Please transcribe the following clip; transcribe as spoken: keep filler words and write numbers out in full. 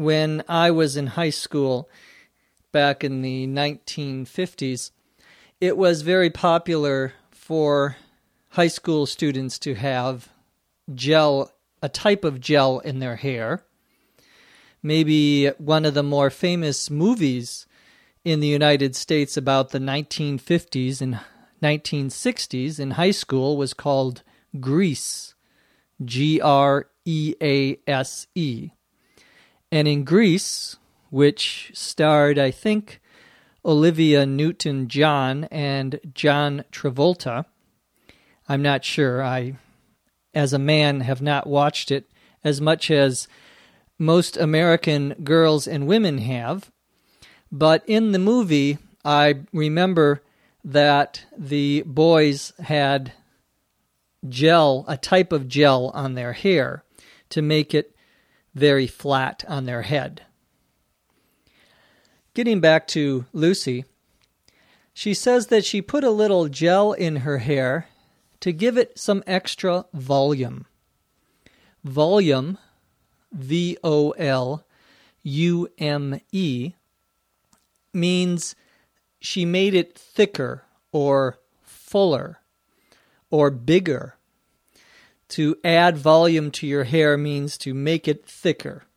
when I was in high school back in the nineteen fifties, it was very popular for high school students to have gel, a type of gel in their hair. Maybe one of the more famous movies in the United States about the nineteen fifties and nineteen sixties in high school was called Grease, G R E A S E. And in Grease, which starred, I think, Olivia Newton-John and John Travolta, I'm not sure. I, as a man, have not watched it as much as most American girls and women have. But in the movie, I remember that the boys had gel, a type of gel on their hair to make it very flat on their head. Getting back to Lucy, she says that she put a little gel in her hair to give it some extra volume. Volume, V O L U M E, means she made it thicker or fuller or bigger. To add volume to your hair means to make it thicker.